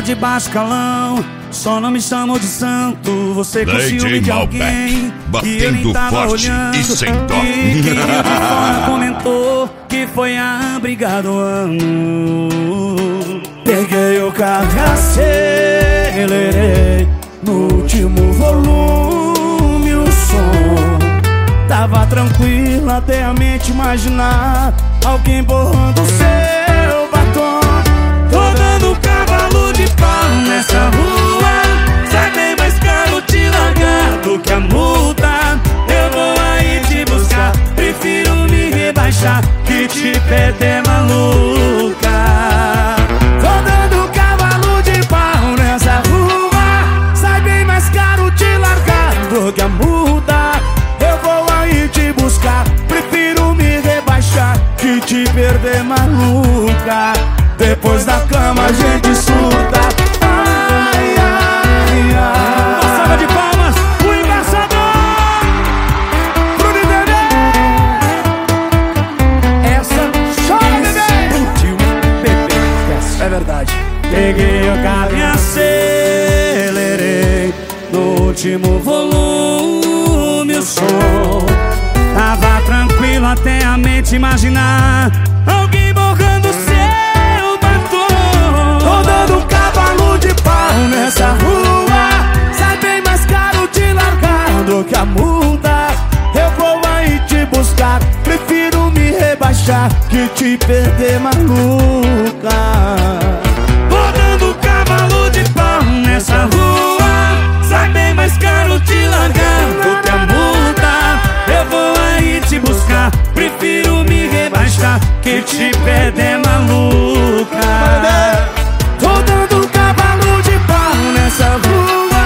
de baixo calão, só não me chamam de santo. Você com ciúme de alguém que eu nem tava olhando. E sem dó. E quem viu de fora comentou que foi a briga do ano. Peguei o carro e acelerei no último volume o som. Tava tranquilo até a mente imaginar alguém borrando seu batom. Tô dando cavalo de pau nessa rua, sai bem mais caro te largar do que a multa. Eu vou aí te buscar, prefiro me rebaixar que te perder maluca. Tô dando cavalo de pau nessa rua, sai bem mais caro te largar do que a multa. Eu vou aí te buscar, prefiro me rebaixar que te perder maluca. Depois da cama a gente surta. Ai, ai, ai. Uma salva de palmas, o embaixador Bruno Bebê. Essa chora, bebê. Explodiu, bebê. Essa é verdade. Peguei o carro e acelerei no último volume o som. Tava tranquilo até a mente imaginar alguém borrando seu batom. Tô dando cavalo de pau nessa rua, sai bem mais caro te largar do que a multa. Eu vou aí te buscar, prefiro me rebaixar que te perder maluca. Tô dando cavalo de pau nessa rua, sai bem mais caro te largar do que a multa. Eu vou aí te buscar, prefiro me rebaixar que te perder maluca. Tô dando cavalo de pau nessa rua,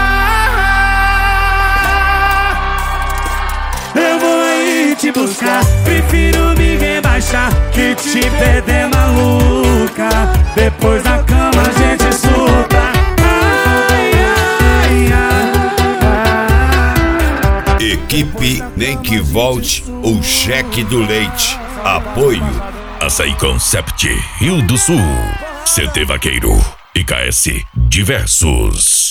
eu vou aí te buscar, prefiro me rebaixar que te perder maluca. Depois da cama a gente surta. Ai, ai, ai. Equipe Nem Que Volte, o Cheque do Leite. Apoio Açaí Concept Rio do Sul, CT Vaqueiro e KS Diversos.